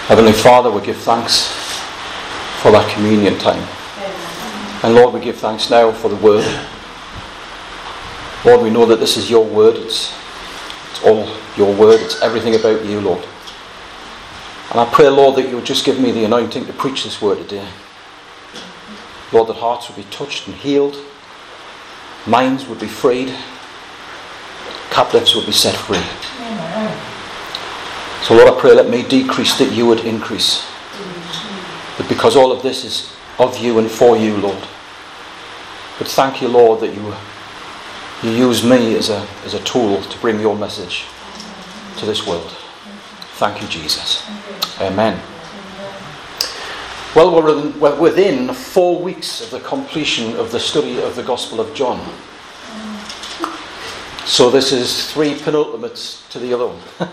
Heavenly Father, we give thanks for that communion time. And Lord, we give thanks now for the word. Lord, we know that this is your word. It's all your word. It's everything about you, Lord. And I pray, Lord, that you would just give me the anointing to preach this word today. Lord, that hearts would be touched and healed. Minds would be freed. Captives would be set free. So Lord, I pray, let me decrease that you would increase. But because all of this is of you and for you, Lord. But thank you, Lord, that you use me as a tool to bring your message to this world. Thank you, Jesus. Amen. Well, we're within 4 weeks of the completion of the study of the Gospel of John. So this is 3 penultimates to the other one.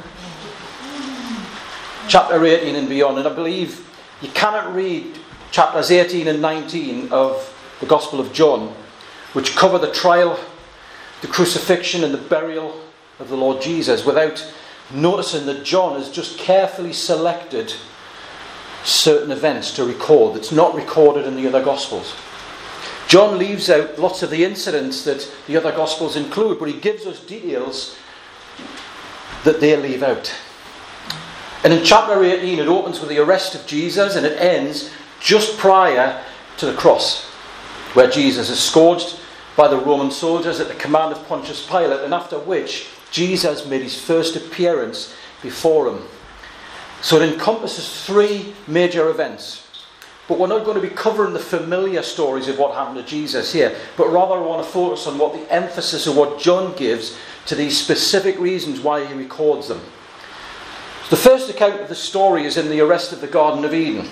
Chapter 18 and beyond. And I believe you cannot read chapters 18 and 19 of the Gospel of John, which cover the trial, the crucifixion and the burial of the Lord Jesus, without noticing that John has just carefully selected certain events to record that's not recorded in the other Gospels. John leaves out lots of the incidents that the other Gospels include, but he gives us details that they leave out. And in chapter 18 it opens with the arrest of Jesus and it ends just prior to the cross, where Jesus is scourged by the Roman soldiers at the command of Pontius Pilate, and after which Jesus made his first appearance before him. So it encompasses 3 major events. But we're not going to be covering the familiar stories of what happened to Jesus here, but rather I want to focus on what the emphasis of what John gives to these specific reasons why he records them. The first account of the story is in the arrest of the Garden of Eden.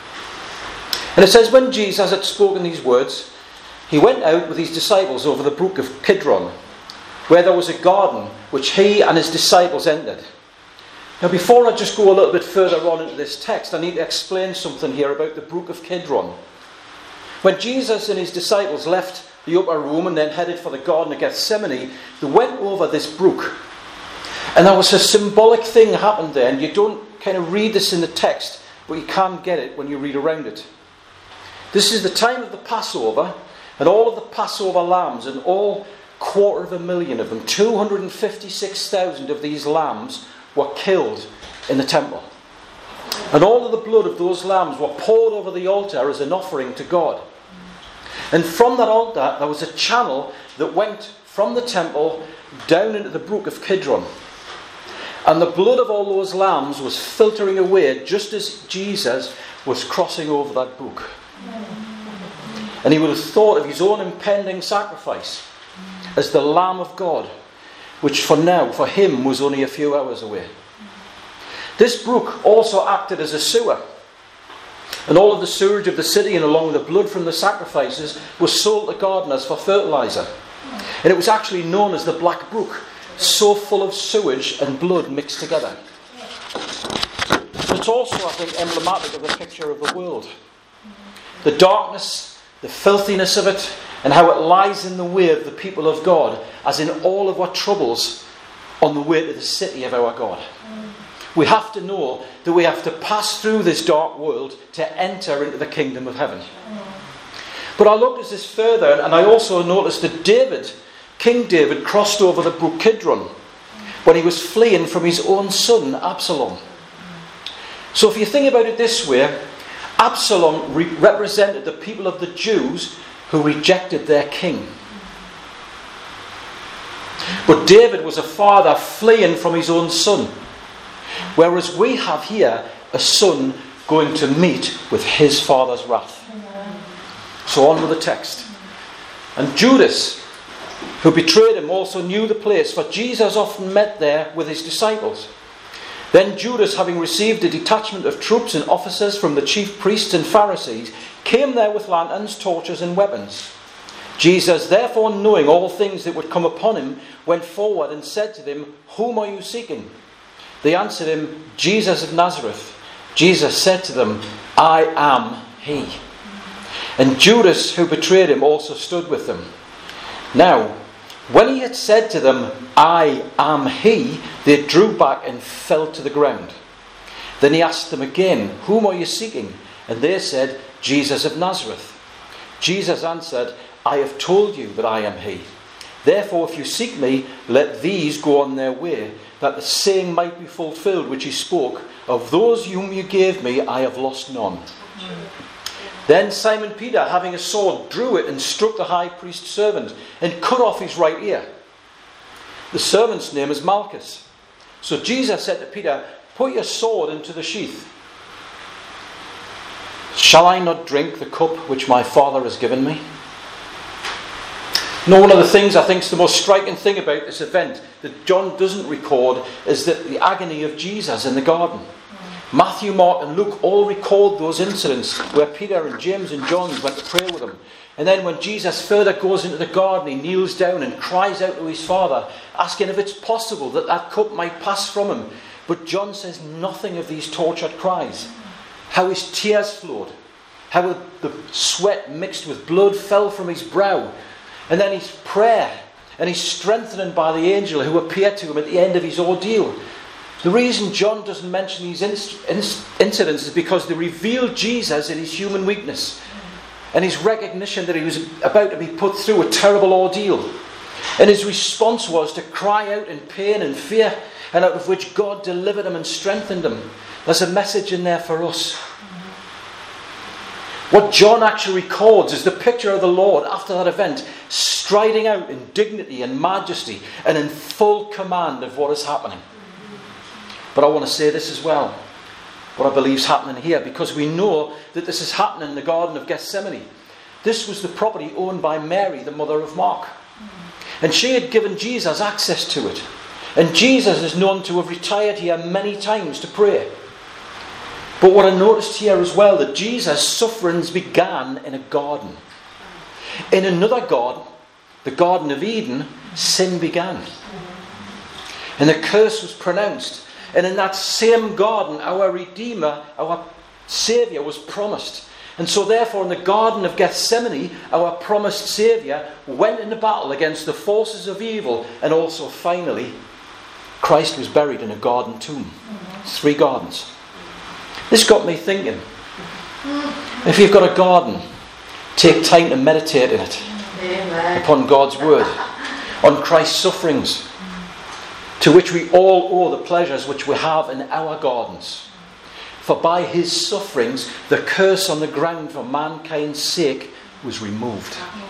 And it says, when Jesus had spoken these words, he went out with his disciples over the brook of Kidron, where there was a garden which he and his disciples entered. Now, before I just go a little bit further on into this text, I need to explain something here about the brook of Kidron. When Jesus and his disciples left the upper room and then headed for the Garden of Gethsemane, they went over this brook. And there was a symbolic thing happened there, and you don't kind of read this in the text, but you can get it when you read around it. This is the time of the Passover, and all of the Passover lambs, and all 250,000 of them, 256,000 of these lambs were killed in the temple. And all of the blood of those lambs were poured over the altar as an offering to God. And from that altar there was a channel that went from the temple down into the brook of Kidron. And the blood of all those lambs was filtering away just as Jesus was crossing over that brook. And he would have thought of his own impending sacrifice as the Lamb of God, which for him was only a few hours away. This brook also acted as a sewer. And all of the sewage of the city and along with the blood from the sacrifices was sold to gardeners for fertilizer. And it was actually known as the Black Brook, so full of sewage and blood mixed together. It's also, I think, emblematic of the picture of the world. The darkness, the filthiness of it, and how it lies in the way of the people of God, as in all of our troubles on the way to the city of our God. We have to know that we have to pass through this dark world to enter into the kingdom of heaven. But I looked at this further, and I also noticed that King David crossed over the brook Kidron when he was fleeing from his own son Absalom. So if you think about it this way, Absalom represented the people of the Jews who rejected their king. But David was a father fleeing from his own son, whereas we have here a son going to meet with his father's wrath. So on with the text. And Judas, who betrayed him, also knew the place, for Jesus often met there with his disciples. Then Judas, having received a detachment of troops and officers from the chief priests and Pharisees, came there with lanterns, torches and weapons. Jesus, therefore, knowing all things that would come upon him, went forward and said to them, "Whom are you seeking?" They answered him, "Jesus of Nazareth." Jesus said to them, "I am he." And Judas, who betrayed him, also stood with them. Now, when he had said to them, "I am he," they drew back and fell to the ground. Then he asked them again, "Whom are you seeking?" And they said, "Jesus of Nazareth." Jesus answered, "I have told you that I am he. Therefore, if you seek me, let these go on their way, that the saying might be fulfilled which he spoke, of those whom you gave me, I have lost none." Then Simon Peter, having a sword, drew it and struck the high priest's servant and cut off his right ear. The servant's name is Malchus. So Jesus said to Peter, "Put your sword into the sheath. Shall I not drink the cup which my Father has given me?" Now, one of the things I think is the most striking thing about this event that John doesn't record is that the agony of Jesus in the garden. Matthew, Mark and Luke all record those incidents where Peter and James and John went to pray with him. And then when Jesus further goes into the garden, he kneels down and cries out to his Father, asking if it's possible that that cup might pass from him. But John says nothing of these tortured cries. How his tears flowed. How the sweat mixed with blood fell from his brow. And then his prayer and his strengthening by the angel who appeared to him at the end of his ordeal. The reason John doesn't mention these incidents is because they reveal Jesus in his human weakness and his recognition that he was about to be put through a terrible ordeal. And his response was to cry out in pain and fear, and out of which God delivered him and strengthened him. There's a message in there for us. What John actually records is the picture of the Lord after that event, striding out in dignity and majesty and in full command of what is happening. But I want to say this as well, what I believe is happening here, because we know that this is happening in the Garden of Gethsemane. This was the property owned by Mary, the mother of Mark. And she had given Jesus access to it. And Jesus is known to have retired here many times to pray. But what I noticed here as well, that Jesus' sufferings began in a garden. In another garden, the Garden of Eden, sin began. And the curse was pronounced. And in that same garden, our Redeemer, our Saviour was promised. And so therefore in the Garden of Gethsemane, our promised Saviour went into battle against the forces of evil. And also finally, Christ was buried in a garden tomb. 3 gardens. This got me thinking. If you've got a garden, take time to meditate in it. Amen. Upon God's word. On Christ's sufferings. To which we all owe the pleasures which we have in our gardens. For by his sufferings, the curse on the ground for mankind's sake was removed.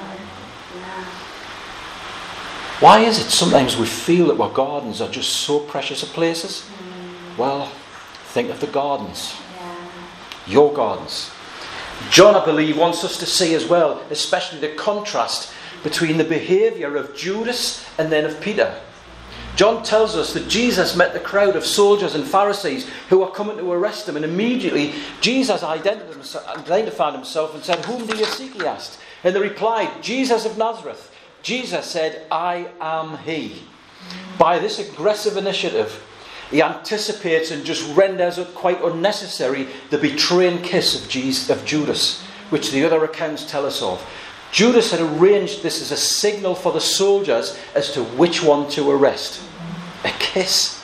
Why is it sometimes we feel that our gardens are just so precious a places? Well, think of the gardens. Your gardens. John, I believe, wants us to see as well, especially the contrast between the behaviour of Judas and then of Peter. John tells us that Jesus met the crowd of soldiers and Pharisees who were coming to arrest him, and immediately Jesus identified himself and said, "Whom do you seek?" he asked. And they replied, "Jesus of Nazareth." Jesus said, "I am he." By this aggressive initiative, he anticipates and just renders it quite unnecessary the betraying kiss of Judas, which the other accounts tell us of. Judas had arranged this as a signal for the soldiers as to which one to arrest. A kiss.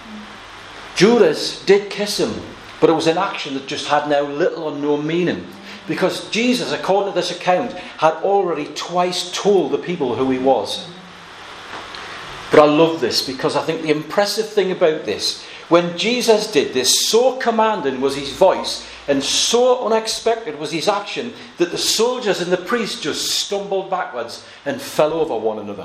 Judas did kiss him, but it was an action that just had now little or no meaning. Because Jesus, according to this account, had already twice told the people who he was. But I love this because I think the impressive thing about this, when Jesus did this, so commanding was his voice and so unexpected was his action that the soldiers and the priests just stumbled backwards and fell over one another.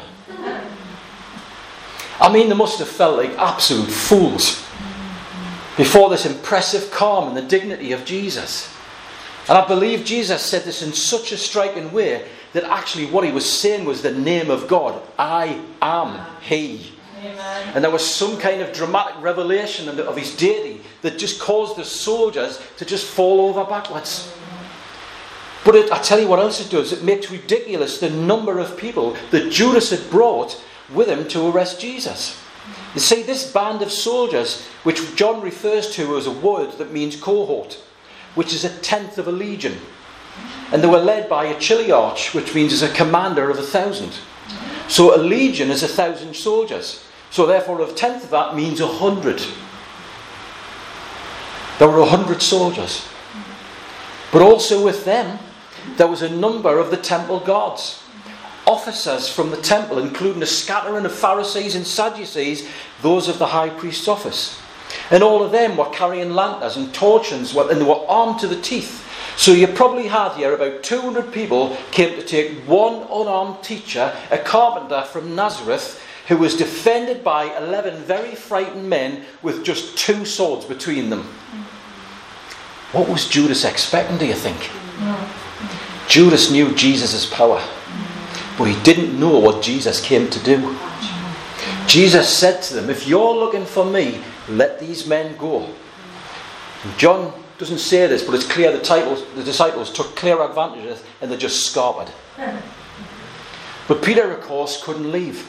I mean, they must have felt like absolute fools before this impressive calm and the dignity of Jesus. And I believe Jesus said this in such a striking way that actually what he was saying was the name of God. I am he. Amen. And there was some kind of dramatic revelation of his deity that just caused the soldiers to just fall over backwards. But I tell you what else it does. It makes ridiculous the number of people that Judas had brought with him to arrest Jesus. You see, this band of soldiers, which John refers to as a word that means cohort, which is 1/10 of a legion. And they were led by a chiliarch, which means as a commander of 1,000. So a legion is 1,000 soldiers. So therefore 1/10 of that means 100. There were 100 soldiers. But also with them, there was a number of the temple guards. Officers from the temple, including a scattering of Pharisees and Sadducees, those of the high priest's office. And all of them were carrying lanterns and torches, and they were armed to the teeth. So you probably had here about 200 people came to take one unarmed teacher, a carpenter from Nazareth, who was defended by 11 very frightened men with just 2 swords between them. What was Judas expecting, do you think? Judas knew Jesus' power, but he didn't know what Jesus came to do. Jesus said to them, if you're looking for me, let these men go. And John doesn't say this, but it's clear the disciples took clear advantage of it and they just scarpered. But Peter, of course, couldn't leave.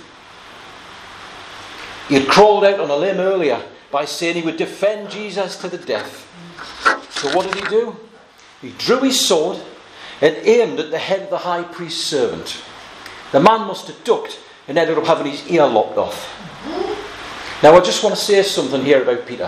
He had crawled out on a limb earlier by saying he would defend Jesus to the death. So what did he do? He drew his sword and aimed at the head of the high priest's servant. The man must have ducked and ended up having his ear lopped off. Now I just want to say something here about Peter.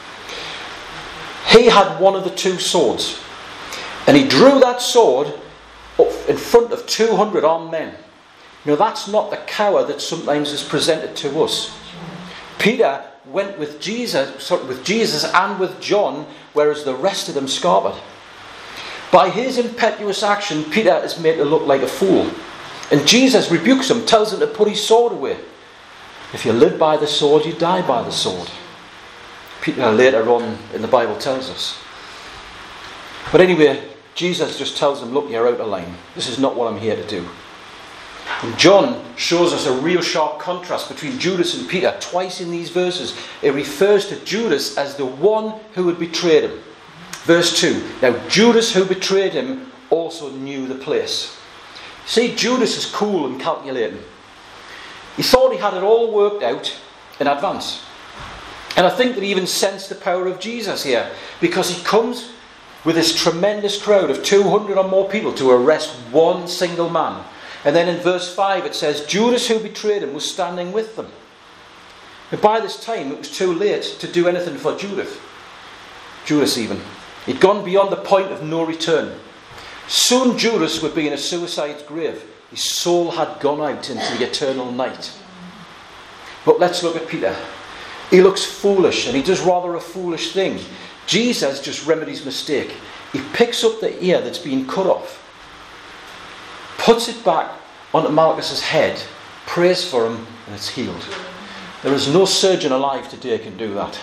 He had one of the 2 swords, and he drew that sword up in front of 200 armed men. Now that's not the coward that sometimes is presented to us. Peter went with Jesus and with John, whereas the rest of them scarpered. By his impetuous action, Peter is made to look like a fool. And Jesus rebukes him, tells him to put his sword away. If you live by the sword, you die by the sword. Peter later on in the Bible tells us. But anyway, Jesus just tells him, look, you're out of line. This is not what I'm here to do. And John shows us a real sharp contrast between Judas and Peter. Twice in these verses, it refers to Judas as the one who had betrayed him. Verse 2, now Judas who betrayed him also knew the place. See, Judas is cool and calculating. He thought he had it all worked out in advance. And I think that he even sensed the power of Jesus here, because he comes with this tremendous crowd of 200 or more people to arrest one single man. And then in verse 5 it says, Judas who betrayed him was standing with them. And by this time it was too late to do anything for Judas even. He'd gone beyond the point of no return. Soon Judas would be in a suicide's grave. His soul had gone out into the eternal night. But let's look at Peter. He looks foolish, and he does rather a foolish thing. Jesus just remedies mistake. He picks up the ear that's been cut off, puts it back onto Malchus's head, prays for him, and it's healed. There is no surgeon alive today can do that.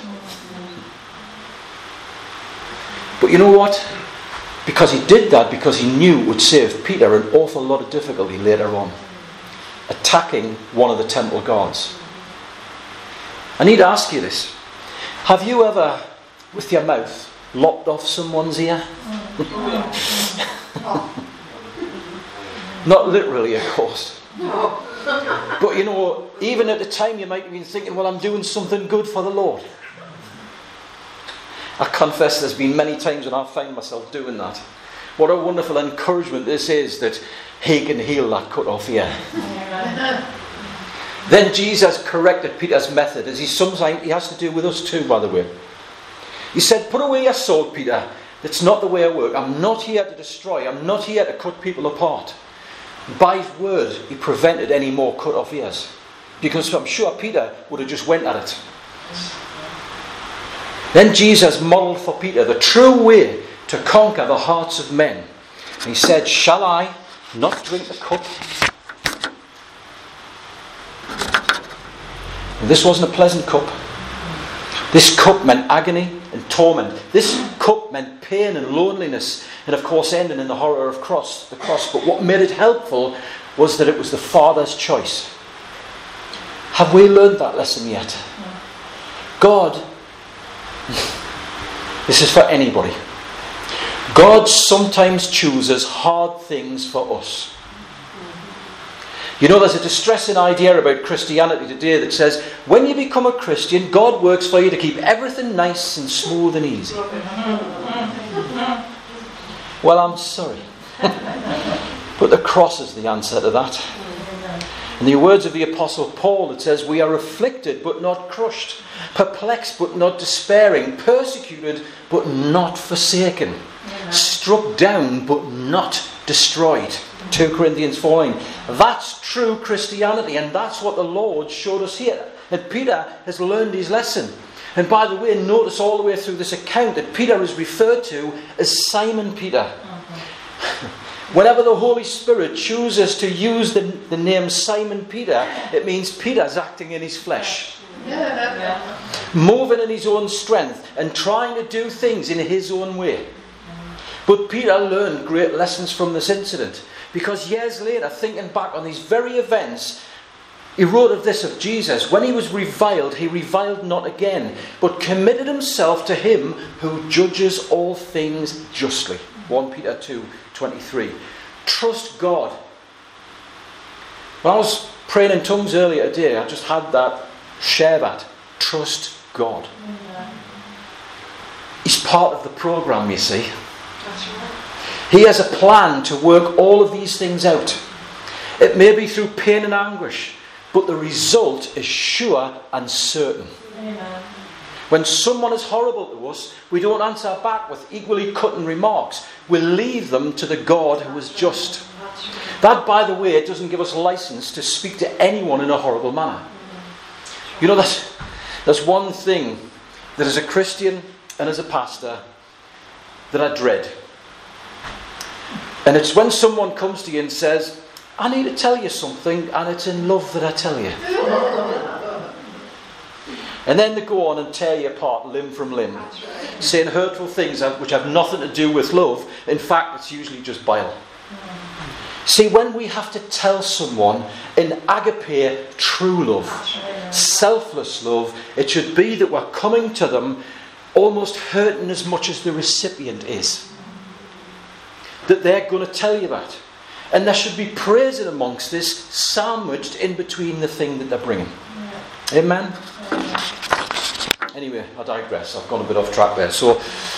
But you know what? Because he did that, because he knew it would save Peter an awful lot of difficulty later on, attacking one of the temple guards. I need to ask you this. Have you ever, with your mouth, lopped off someone's ear? Not literally, of course. But you know, even at the time you might have been thinking, well, I'm doing something good for the Lord. I confess there's been many times when I find myself doing that. What a wonderful encouragement this is, that he can heal that cut off ear. Then Jesus corrected Peter's method, as he has to do with us too, by the way. He said, put away your sword, Peter. That's not the way I work. I'm not here to destroy. I'm not here to cut people apart. By his word, he prevented any more cut off ears. Because I'm sure Peter would have just went at it. Then Jesus modelled for Peter the true way to conquer the hearts of men. And he said, shall I not drink the cup? And this wasn't a pleasant cup. This cup meant agony and torment. This cup meant pain and loneliness, and of course ending in the horror of the cross. But what made it helpful was that it was the Father's choice. Have we learned that lesson yet? God, this is for anybody. God sometimes chooses hard things for us. You know, there's a distressing idea about Christianity today that says, when you become a Christian, God works for you to keep everything nice and smooth and easy. Well, I'm sorry. But the cross is the answer to that. In the words of the Apostle Paul, it says, we are afflicted but not crushed, perplexed but not despairing, persecuted but not forsaken, struck down but not destroyed. 2 Corinthians 4:9. That's true Christianity, and that's what the Lord showed us here. And Peter has learned his lesson. And by the way, notice all the way through this account that Peter is referred to as Simon Peter. Whenever the Holy Spirit chooses to use the name Simon Peter, it means Peter's acting in his flesh. Moving in his own strength and trying to do things in his own way. But Peter learned great lessons from this incident, because years later, thinking back on these very events, he wrote of this of Jesus. When he was reviled, he reviled not again, but committed himself to him who judges all things justly. 1 Peter 2:23. Trust God. When I was praying in tongues earlier today, I just had that, share that. Trust God. He's part of the program, you see. That's right. He has a plan to work all of these things out. It may be through pain and anguish, but the result is sure and certain. Amen. When someone is horrible to us, we don't answer back with equally cutting remarks. We leave them to the God who is just. That's right. That, by the way, doesn't give us license to speak to anyone in a horrible manner. You know, there's one thing that as a Christian and as a pastor that I dread. And it's when someone comes to you and says, I need to tell you something, and it's in love that I tell you. And then they go on and tear you apart limb from limb, saying hurtful things which have nothing to do with love. In fact, it's usually just bile. See, when we have to tell someone in agape true love, selfless love, it should be that we're coming to them almost hurting as much as the recipient is. That they're going to tell you that. And there should be praising amongst this, sandwiched in between the thing that they're bringing. Amen? Anyway, I digress. I've gone a bit off track there. So,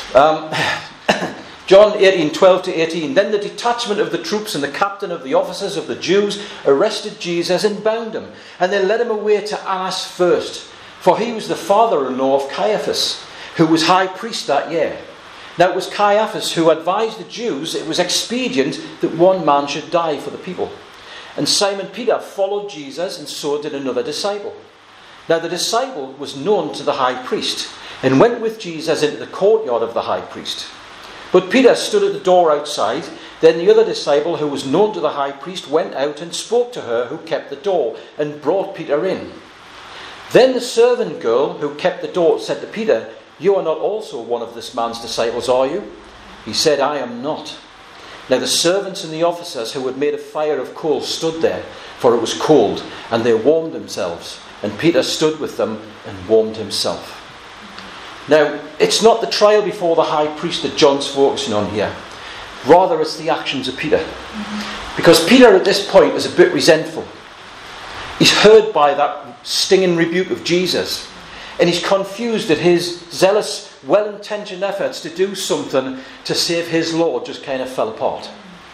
John 18:12-18. Then the detachment of the troops and the captain of the officers of the Jews arrested Jesus and bound him. And they led him away to Annas first. For he was the father-in-law of Caiaphas, who was high priest that year. Now it was Caiaphas who advised the Jews it was expedient that one man should die for the people. And Simon Peter followed Jesus, and so did another disciple. Now the disciple was known to the high priest, and went with Jesus into the courtyard of the high priest. But Peter stood at the door outside. Then the other disciple, who was known to the high priest, went out and spoke to her who kept the door, and brought Peter in. Then the servant girl who kept the door said to Peter, You are not also one of this man's disciples, are you? He said, I am not. Now the servants and the officers who had made a fire of coals stood there, for it was cold, and they warmed themselves. And Peter stood with them and warmed himself. Now, it's not the trial before the high priest that John's focusing on here. Rather, it's the actions of Peter. Because Peter at this point is a bit resentful. He's hurt by that stinging rebuke of Jesus. And he's confused at his zealous, well-intentioned efforts to do something to save his Lord just kind of fell apart.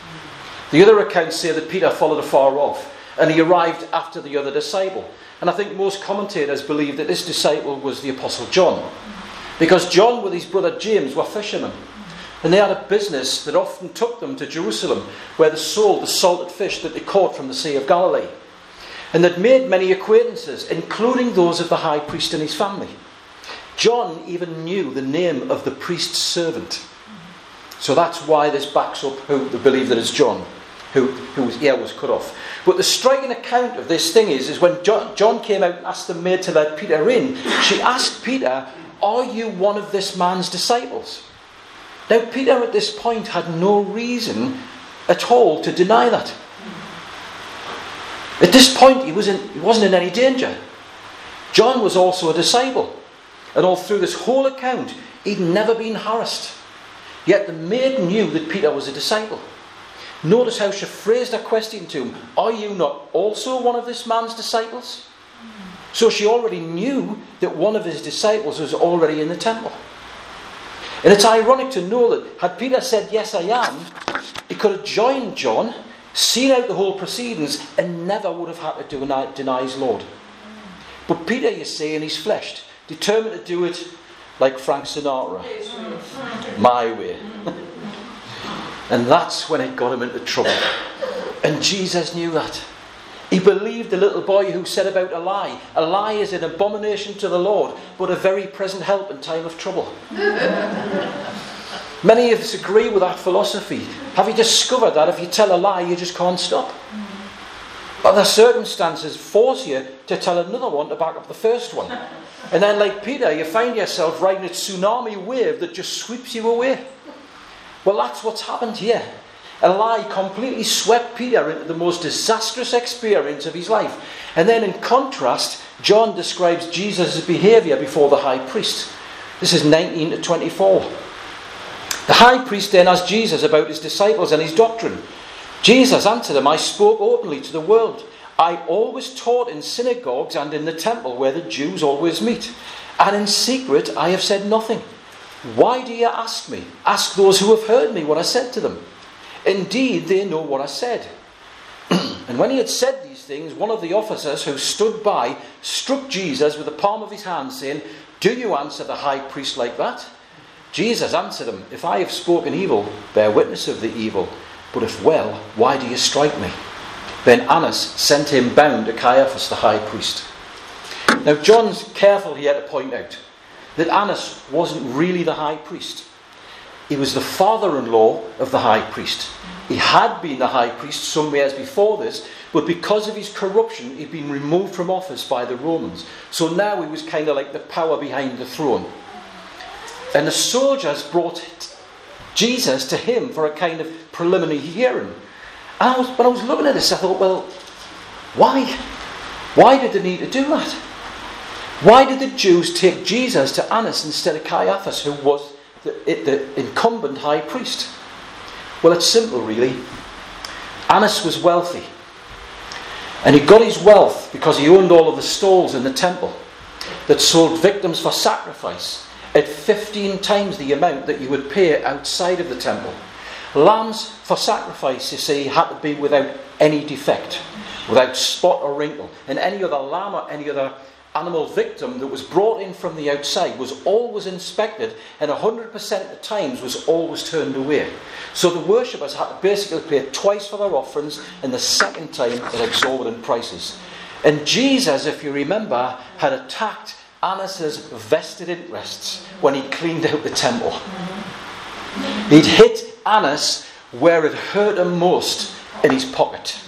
The other accounts say that Peter followed afar off, and he arrived after the other disciple. And I think most commentators believe that this disciple was the Apostle John. Because John with his brother James were fishermen. And they had a business that often took them to Jerusalem, where they sold the salted fish that they caught from the Sea of Galilee. And they'd made many acquaintances, including those of the high priest and his family. John even knew the name of the priest's servant. So that's why this backs up who they believe that it's John, whose ear was cut off. But the striking account of this thing is when John came out and asked the maid to let Peter in, she asked Peter, Are you one of this man's disciples? Now Peter at this point had no reason at all to deny that. At this point he wasn't in any danger. John was also a disciple. And all through this whole account, he'd never been harassed. Yet the maid knew that Peter was a disciple. Notice how she phrased her question to him. Are you not also one of this man's disciples? So she already knew that one of his disciples was already in the temple. And it's ironic to know that had Peter said, yes I am, he could have joined John, seen out the whole proceedings, and never would have had to deny his Lord. But Peter, you see, in his flesh, determined to do it like Frank Sinatra. My way. And that's when it got him into trouble. And Jesus knew that. He believed the little boy who said about a lie. A lie is an abomination to the Lord, but a very present help in time of trouble. Many of us agree with that philosophy. Have you discovered that if you tell a lie, you just can't stop? Other circumstances force you to tell another one to back up the first one. And then, like Peter, you find yourself riding a tsunami wave that just sweeps you away. Well, that's what's happened here. A lie completely swept Peter into the most disastrous experience of his life. And then in contrast, John describes Jesus' behaviour before the high priest. This is 19 to 24. The high priest then asked Jesus about his disciples and his doctrine. Jesus answered him, I spoke openly to the world. I always taught in synagogues and in the temple where the Jews always meet. And in secret I have said nothing. Why do you ask me? Ask those who have heard me what I said to them. Indeed, they know what I said. And when he had said these things, one of the officers who stood by struck Jesus with the palm of his hand, saying, Do you answer the high priest like that? Jesus answered him, If I have spoken evil, bear witness of the evil. But if well, why do you strike me? Then Annas sent him bound to Caiaphas the high priest. Now John's careful here to point out that Annas wasn't really the high priest. He was the father-in-law of the high priest. He had been the high priest some years before this, but because of his corruption, he'd been removed from office by the Romans. So now he was kind of like the power behind the throne. And the soldiers brought Jesus to him for a kind of preliminary hearing. And when I was looking at this, I thought, well, why? Why did they need to do that? Why did the Jews take Jesus to Annas instead of Caiaphas, who was the incumbent high priest? Well, it's simple, really. Annas was wealthy. And he got his wealth because he owned all of the stalls in the temple that sold victims for sacrifice at 15 times the amount that you would pay outside of the temple. Lambs for sacrifice, you see, had to be without any defect, without spot or wrinkle. And any other lamb or any other animal victim that was brought in from the outside was always inspected, and 100% of the times was always turned away. So the worshippers had to basically pay twice for their offerings, and the second time at exorbitant prices. And Jesus, if you remember, had attacked Annas' vested interests when he cleaned out the temple. He'd hit Annas where it hurt him most, in his pocket.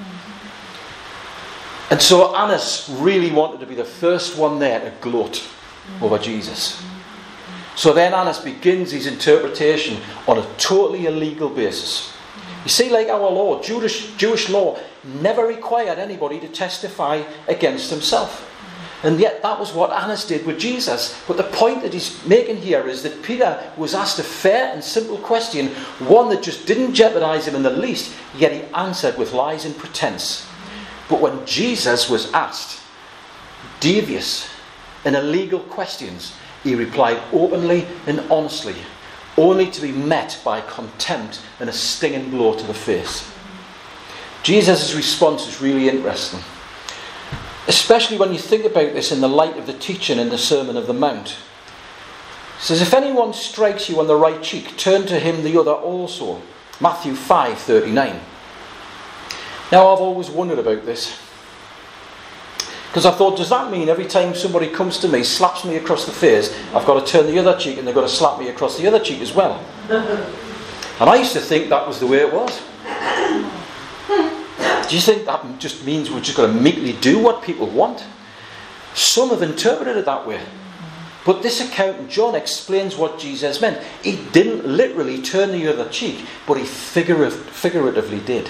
And so Annas really wanted to be the first one there to gloat over Jesus. So then Annas begins his interpretation on a totally illegal basis. You see, like our law, Jewish law never required anybody to testify against himself. And yet that was what Annas did with Jesus. But the point that he's making here is that Peter was asked a fair and simple question, one that just didn't jeopardize him in the least, yet he answered with lies and pretense. But when Jesus was asked devious and illegal questions, he replied openly and honestly, only to be met by contempt and a stinging blow to the face. Jesus' response is really interesting, especially when you think about this in the light of the teaching in the Sermon on the Mount. He says, if anyone strikes you on the right cheek, turn to him the other also. Matthew 5:39. Now, I've always wondered about this, because I thought, does that mean every time somebody comes to me, slaps me across the face, I've got to turn the other cheek and they've got to slap me across the other cheek as well? And I used to think that was the way it was. Do you think that just means we're just going to meekly do what people want? Some have interpreted it that way. But this account in John explains what Jesus meant. He didn't literally turn the other cheek, but he figuratively did.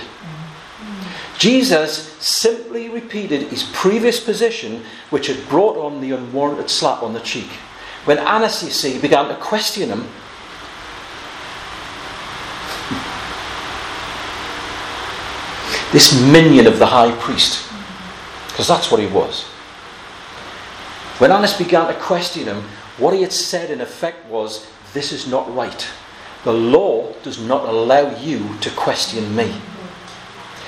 Jesus simply repeated his previous position, which had brought on the unwarranted slap on the cheek. When Annas, you see, began to question him, this minion of the high priest, because that's what he was. When Annas began to question him, what he had said in effect was, this is not right. The law does not allow you to question me.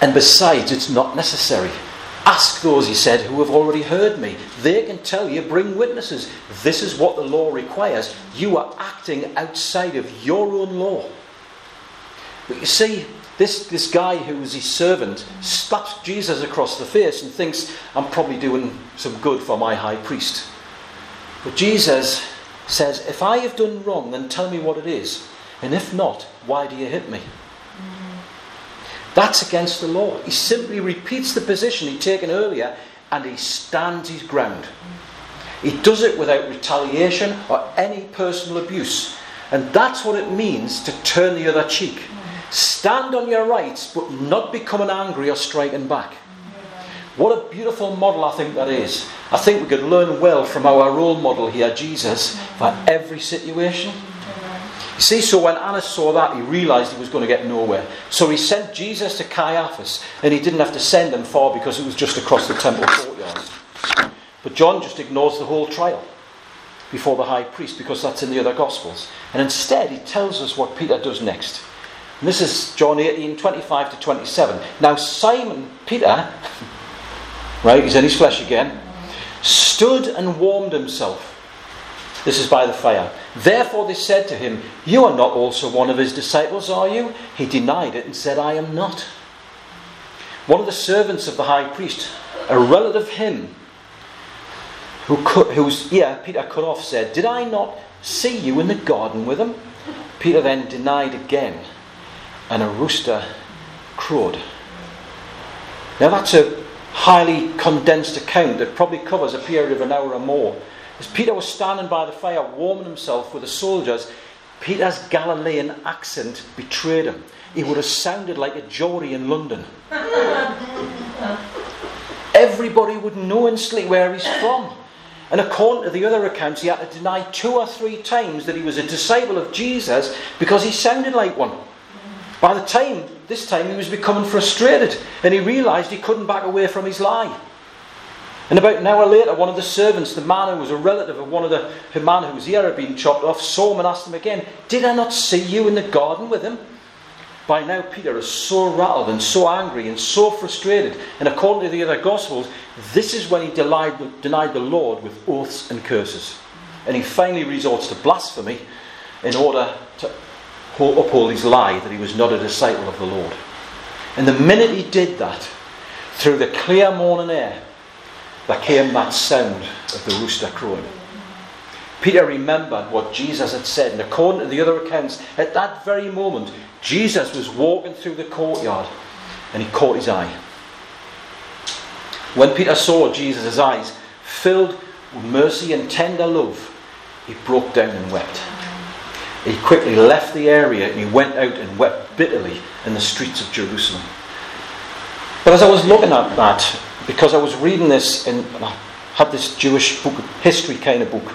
And besides, it's not necessary. Ask those, he said, who have already heard me. They can tell you, bring witnesses. This is what the law requires. You are acting outside of your own law. But you see, this guy who was his servant slaps Jesus across the face and thinks, I'm probably doing some good for my high priest. But Jesus says, if I have done wrong, then tell me what it is. And if not, why do you hit me? That's against the law. He simply repeats the position he'd taken earlier, and he stands his ground. He does it without retaliation or any personal abuse. And that's what it means to turn the other cheek. Stand on your rights, but not becoming angry or striking back. What a beautiful model I think that is. I think we could learn well from our role model here, Jesus, for every situation. You see, so when Annas saw that, he realised he was going to get nowhere. So he sent Jesus to Caiaphas, and he didn't have to send him far because it was just across the temple courtyard. But John just ignores the whole trial before the high priest, because that's in the other Gospels. And instead, he tells us what Peter does next. And this is John 18, 25 to 27. Now Simon Peter, right, he's in his flesh again, stood and warmed himself. This is by the fire. Therefore they said to him, you are not also one of his disciples, are you? He denied it and said, I am not. One of the servants of the high priest, a relative of him, whose ear Peter cut off, said, did I not see you in the garden with him? Peter then denied again, and a rooster crowed. Now that's a highly condensed account that probably covers a period of an hour or more. As Peter was standing by the fire warming himself with the soldiers, Peter's Galilean accent betrayed him. He would have sounded like a Geordie in London. Everybody would know instantly where he's from. And according to the other accounts, he had to deny 2 or 3 times that he was a disciple of Jesus because he sounded like one. By this time he was becoming frustrated, and he realised he couldn't back away from his lie. And about an hour later, one of the servants, the man who was a relative of the man whose ear had been chopped off, saw him and asked him again, did I not see you in the garden with him? By now Peter is so rattled and so angry and so frustrated, and according to the other Gospels, this is when he denied the Lord with oaths and curses. And he finally resorts to blasphemy in order to uphold his lie that he was not a disciple of the Lord. And the minute he did that, through the clear morning air, there came that sound of the rooster crowing. Peter remembered what Jesus had said, and according to the other accounts, at that very moment, Jesus was walking through the courtyard, and he caught his eye. When Peter saw Jesus' eyes filled with mercy and tender love, he broke down and wept. He quickly left the area and he went out and wept bitterly in the streets of Jerusalem. But as I was looking at that, because I was reading this, and I had this Jewish book, history kind of book,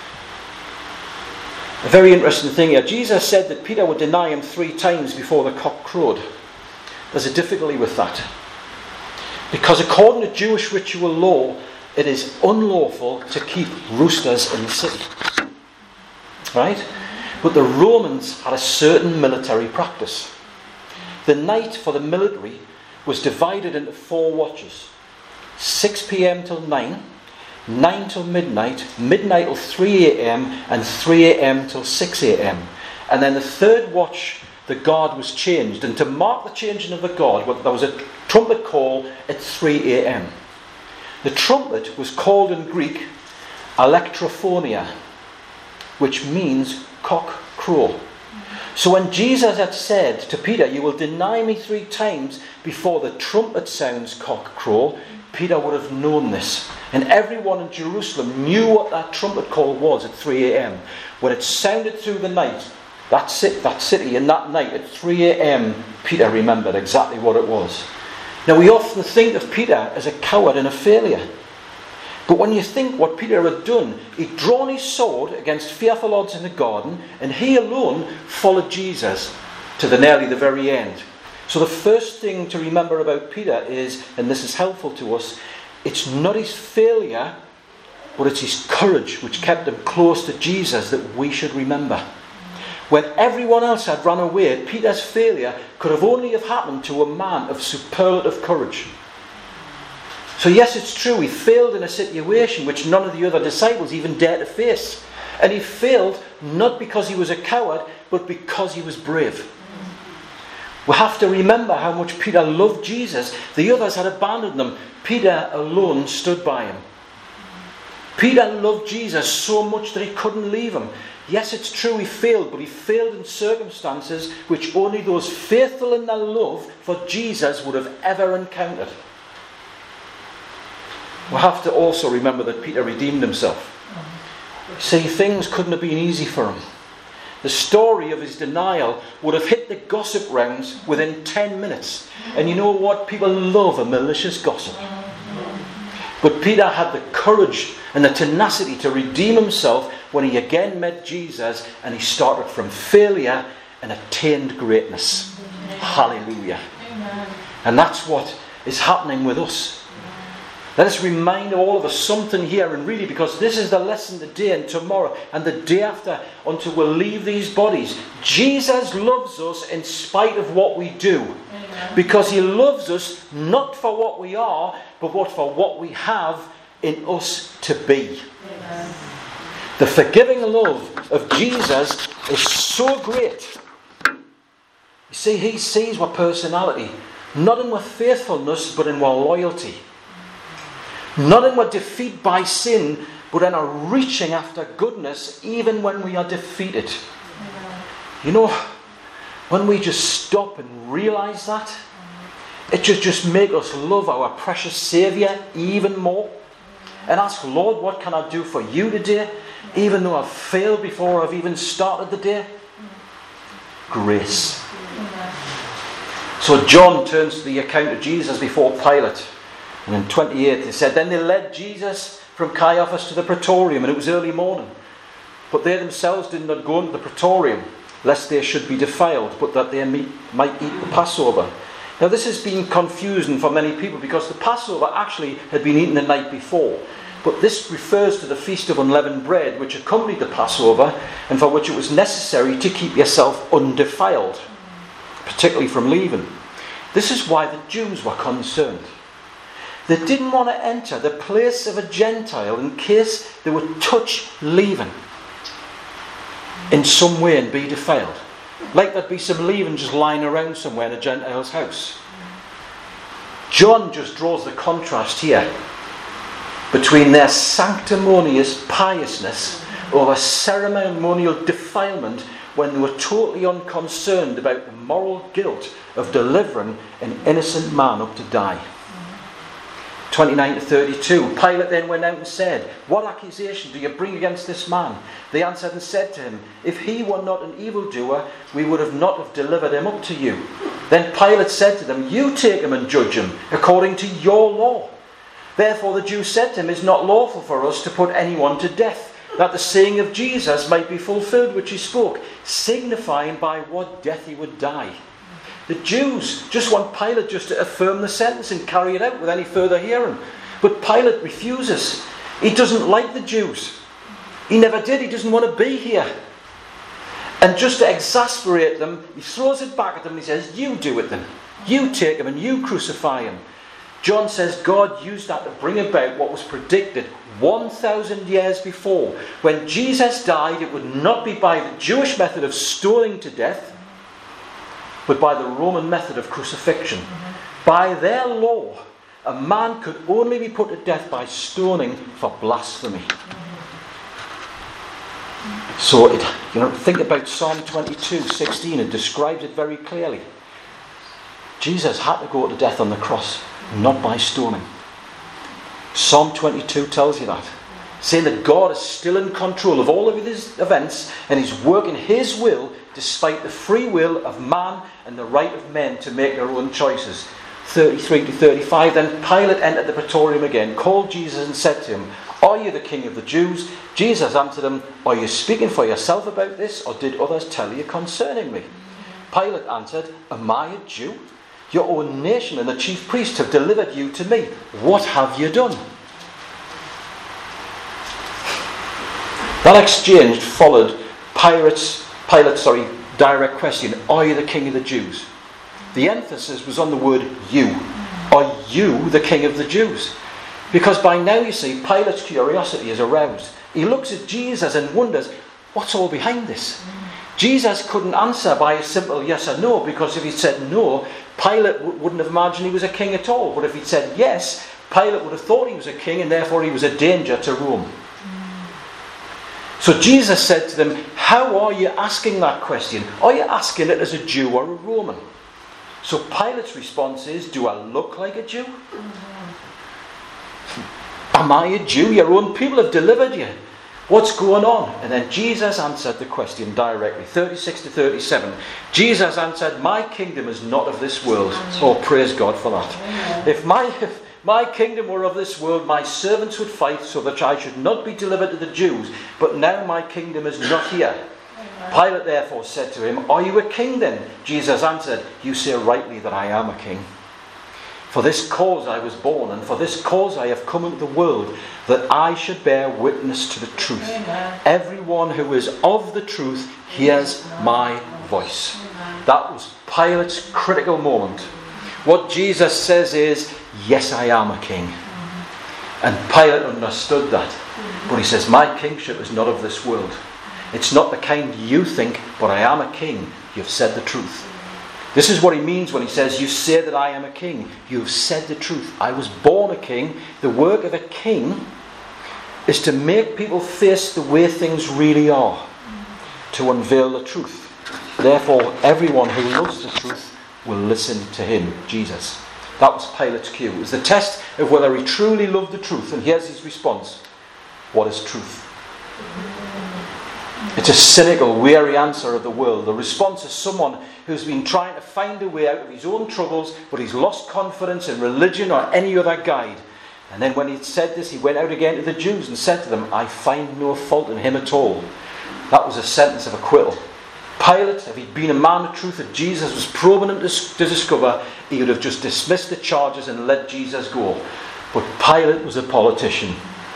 a very interesting thing here. Jesus said that Peter would deny him 3 times before the cock crowed. There's a difficulty with that. Because according to Jewish ritual law, it is unlawful to keep roosters in the city. Right? But the Romans had a certain military practice. The night for the military was divided into 4 watches. 6 p.m. till 9, 9 till midnight, midnight till 3 a.m, and 3 a.m. till 6 a.m. And then the 3rd watch, the guard was changed. And to mark the changing of the guard, there was a trumpet call at 3 a.m. The trumpet was called in Greek elektrophonia, which means cock crow. So when Jesus had said to Peter, you will deny me 3 times before the trumpet sounds cock crow, Peter would have known this. And everyone in Jerusalem knew what that trumpet call was at 3 a.m. When it sounded through the night, that city and that night at 3 a.m, Peter remembered exactly what it was. Now we often think of Peter as a coward and a failure. But when you think what Peter had done, he'd drawn his sword against fearful odds in the garden, and he alone followed Jesus to nearly the very end. So the first thing to remember about Peter is, and this is helpful to us, it's not his failure, but it's his courage which kept him close to Jesus that we should remember. When everyone else had run away, Peter's failure could have only have happened to a man of superlative courage. So yes, it's true, he failed in a situation which none of the other disciples even dared to face. And he failed not because he was a coward, but because he was brave. We have to remember how much Peter loved Jesus. The others had abandoned him. Peter alone stood by him. Peter loved Jesus so much that he couldn't leave him. Yes, it's true he failed, but he failed in circumstances which only those faithful in their love for Jesus would have ever encountered. We have to also remember that Peter redeemed himself. See, things couldn't have been easy for him. The story of his denial would have hit the gossip rounds within 10 minutes. And you know what? People love a malicious gossip. But Peter had the courage and the tenacity to redeem himself when he again met Jesus, and he started from failure and attained greatness. Hallelujah. And that's what is happening with us. Let us remind all of us something here, and really, because this is the lesson today and tomorrow and the day after until we'll leave these bodies. Jesus loves us in spite of what we do. Amen. Because he loves us not for what we are, but for what we have in us to be. Amen. The forgiving love of Jesus is so great. You see, he sees our personality, not in our faithfulness, but in our loyalty. Not in our defeat by sin, but in our reaching after goodness, even when we are defeated. You know, when we just stop and realise that, it just makes us love our precious Saviour even more. And ask, Lord, what can I do for you today? Even though I've failed before I've even started the day. Grace. So John turns to the account of Jesus before Pilate. And in 28 it said, then they led Jesus from Caiaphas to the praetorium, and it was early morning. But they themselves did not go into the praetorium, lest they should be defiled, but that they might eat the Passover. Now this has been confusing for many people, because the Passover actually had been eaten the night before. But this refers to the Feast of Unleavened Bread, which accompanied the Passover, and for which it was necessary to keep yourself undefiled, particularly from leaven. This is why the Jews were concerned. They didn't want to enter the place of a Gentile in case they would touch leaven in some way and be defiled. Like there'd be some leaven just lying around somewhere in a Gentile's house. John just draws the contrast here between their sanctimonious piousness or a ceremonial defilement when they were totally unconcerned about the moral guilt of delivering an innocent man up to die. 29 to 32. Pilate then went out and said, what accusation do you bring against this man? They answered and said to him, if he were not an evildoer, we would have not have delivered him up to you. Then Pilate said to them, you take him and judge him according to your law. Therefore the Jews said to him, it's not lawful for us to put anyone to death, that the saying of Jesus might be fulfilled which he spoke, signifying by what death he would die. The Jews just want Pilate just to affirm the sentence and carry it out with any further hearing. But Pilate refuses. He doesn't like the Jews. He never did. He doesn't want to be here. And just to exasperate them, he throws it back at them and he says, you do it then. You take him and you crucify him. John says God used that to bring about what was predicted 1,000 years before. When Jesus died, it would not be by the Jewish method of stoning to death, but by the Roman method of crucifixion. By their law, a man could only be put to death by stoning for blasphemy. So, think about Psalm 22:16. It describes it very clearly. Jesus had to go to death on the cross, not by stoning. Psalm 22 tells you that. Saying that God is still in control of all of these events, and he's working his will despite the free will of man and the right of men to make their own choices. 33 to 35. Then Pilate entered the praetorium again, called Jesus and said to him, are you the king of the Jews? Jesus answered him, are you speaking for yourself about this, or did others tell you concerning me? Pilate answered, am I a Jew? Your own nation and the chief priests have delivered you to me. What have you done? That exchange followed Pilate's Pilate's direct question, are you the king of the Jews? The emphasis was on the word you. Are you the king of the Jews? Because by now, you see, Pilate's curiosity is aroused. He looks at Jesus and wonders, what's all behind this? Jesus couldn't answer by a simple yes or no, because if he'd said no, Pilate wouldn't have imagined he was a king at all. But if he'd said yes, Pilate would have thought he was a king, and therefore he was a danger to Rome. So Jesus said to them, how are you asking that question? Are you asking it as a Jew or a Roman? So Pilate's response is, do I look like a Jew? Am I a Jew? Your own people have delivered you. What's going on? And then Jesus answered the question directly. 36 to 37. Jesus answered, my kingdom is not of this world. Oh, praise God for that. If my kingdom were of this world, my servants would fight so that I should not be delivered to the Jews. But now my kingdom is not here. Pilate therefore said to him, are you a king then? Jesus answered, you say rightly that I am a king. For this cause I was born, and for this cause I have come into the world, that I should bear witness to the truth. Amen. Everyone who is of the truth hears my voice. That was Pilate's critical moment. What Jesus says is, yes, I am a king. And Pilate understood that. But he says, my kingship is not of this world. It's not the kind you think, but I am a king. You've said the truth. This is what he means when he says, you say that I am a king. You've said the truth. I was born a king. The work of a king is to make people face the way things really are, to unveil the truth. Therefore, everyone who loves the truth will listen to him, Jesus. That was Pilate's cue. It was the test of whether he truly loved the truth. And here's his response. What is truth? It's a cynical, weary answer of the world. The response is someone who's been trying to find a way out of his own troubles, but he's lost confidence in religion or any other guide. And then when he'd said this, he went out again to the Jews and said to them, I find no fault in him at all. That was a sentence of acquittal. Pilate, if he'd been a man of truth that Jesus was probing him to discover, he would have just dismissed the charges and let Jesus go. But Pilate was a politician.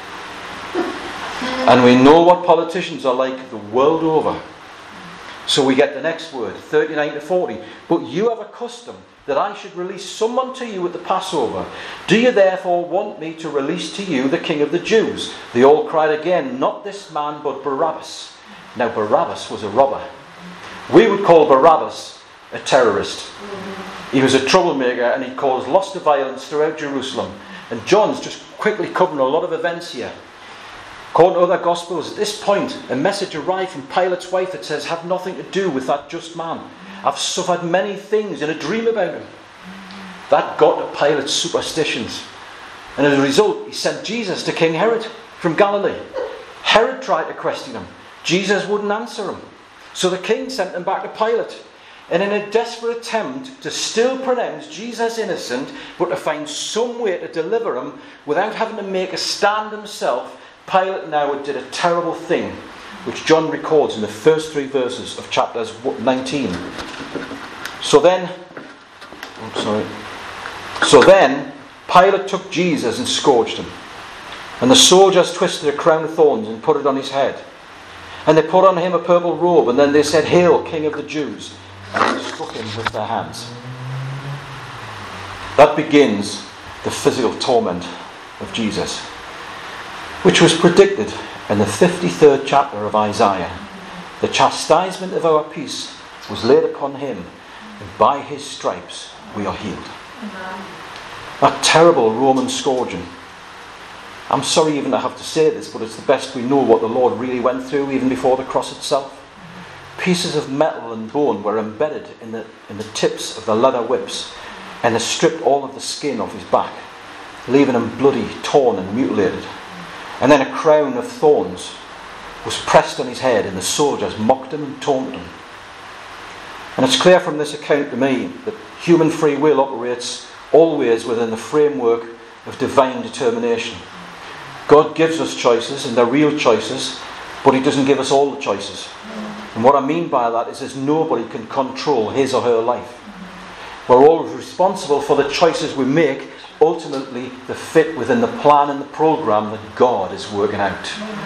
And we know what politicians are like the world over. So we get the next word, 39 to 40. But you have a custom that I should release someone to you at the Passover. Do you therefore want me to release to you the king of the Jews? They all cried again, not this man, but Barabbas. Now Barabbas was a robber. We would call Barabbas a terrorist. He was a troublemaker and he caused lots of violence throughout Jerusalem. And John's just quickly covering a lot of events here. According to other Gospels, at this point, a message arrived from Pilate's wife that says, have nothing to do with that just man. I've suffered many things in a dream about him. That got to Pilate's superstitions. And as a result, he sent Jesus to King Herod from Galilee. Herod tried to question him. Jesus wouldn't answer him. So the king sent him back to Pilate. And in a desperate attempt to still pronounce Jesus innocent, but to find some way to deliver him without having to make a stand himself, Pilate now did a terrible thing, which John records in the first 3 verses of chapters 19. So then, Pilate took Jesus and scourged him. And the soldiers twisted a crown of thorns and put it on his head. And they put on him a purple robe, and then they said, Hail, King of the Jews! And they struck him with their hands. That begins the physical torment of Jesus, which was predicted in the 53rd chapter of Isaiah. The chastisement of our peace was laid upon him, and by his stripes we are healed. That terrible Roman scourging. I'm sorry even to have to say this, but it's the best we know what the Lord really went through even before the cross itself. Pieces of metal and bone were embedded in the tips of the leather whips, and they stripped all of the skin off his back, leaving him bloody, torn and mutilated. And then a crown of thorns was pressed on his head, and the soldiers mocked him and taunted him. And it's clear from this account to me that human free will operates always within the framework of divine determination. God gives us choices, and they're real choices, but he doesn't give us all the choices. And what I mean by that is nobody can control his or her life. We're all responsible for the choices we make. Ultimately, they fit within the plan and the program that God is working out.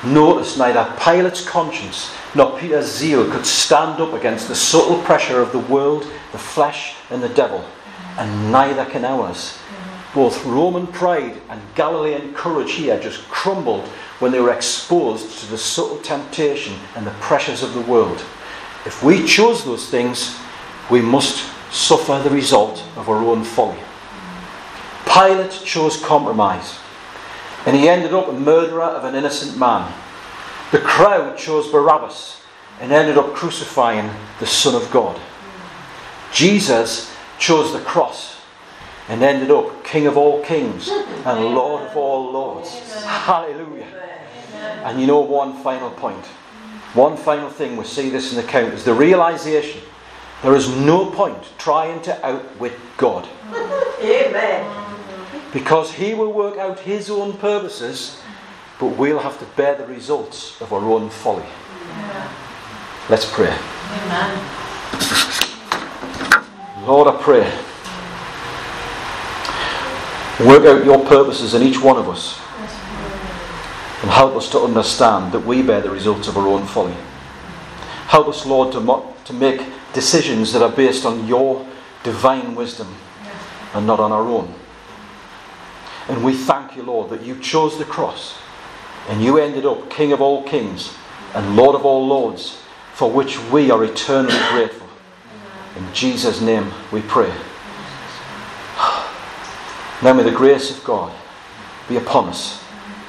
Notice neither Pilate's conscience nor Peter's zeal could stand up against the subtle pressure of the world, the flesh and the devil, and neither can ours. Both Roman pride and Galilean courage here just crumbled when they were exposed to the subtle temptation and the pressures of the world. If we chose those things, we must suffer the result of our own folly. Pilate chose compromise, and he ended up a murderer of an innocent man. The crowd chose Barabbas and ended up crucifying the Son of God. Jesus chose the cross and ended up King of all kings and Lord of all lords. Hallelujah. And you know, one final point, one final thing we see this in the account is the realization there is no point trying to outwit God. Amen. Because he will work out his own purposes, but we'll have to bear the results of our own folly. Let's pray. Amen. Lord, I pray, work out your purposes in each one of us and help us to understand that we bear the results of our own folly. Help us, Lord, to make decisions that are based on your divine wisdom and not on our own. And we thank you, Lord, that you chose the cross and you ended up King of all kings and Lord of all lords, for which we are eternally grateful. In Jesus' name we pray. Now may the grace of God be upon us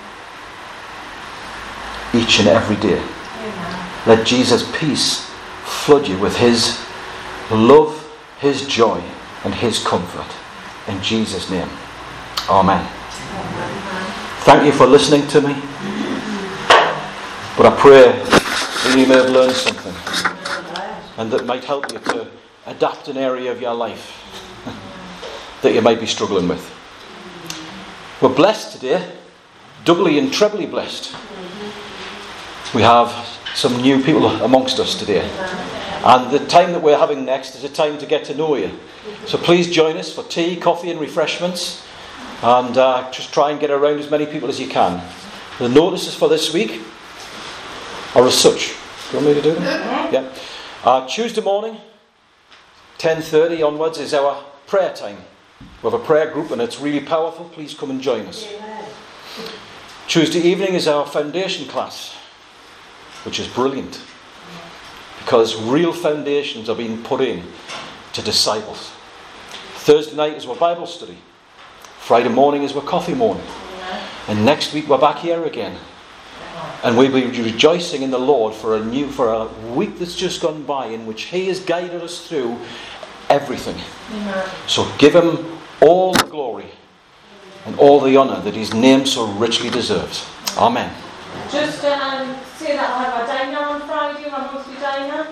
each and every day. Let Jesus' peace flood you with his love, his joy and his comfort. In Jesus' name. Amen. Thank you for listening to me. But I pray that you may have learned something and that might help you to adapt an area of your life that you might be struggling with. We're blessed today, doubly and trebly blessed. We have some new people amongst us today. And the time that we're having next is a time to get to know you. So please join us for tea, coffee and refreshments. And just try and get around as many people as you can. The notices for this week are as such. Do you want me to do them? Yeah. Tuesday morning, 10:30 onwards, is our prayer time. We have a prayer group and it's really powerful. Please come and join us. Tuesday evening is our foundation class, which is brilliant because real foundations are being put in to disciples. Thursday night is our Bible study. Friday morning is our coffee morning. And next week we're back here again. And we'll be rejoicing in the Lord for a week that's just gone by in which he has guided us through everything. So give him all the glory and all the honour that his name so richly deserves. Amen. Just say that I'll have a diner on Friday, on monthly diner.